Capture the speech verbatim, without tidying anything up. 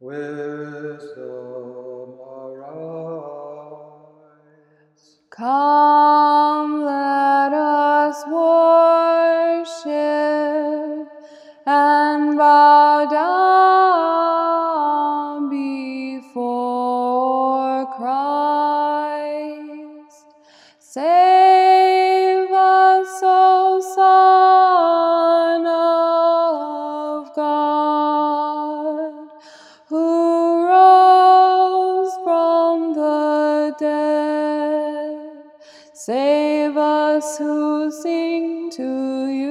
Wisdom, arise. Come, let us worship and bow down before Christ. Save us, O Son of God, who rose from the dead. Save us who sing to you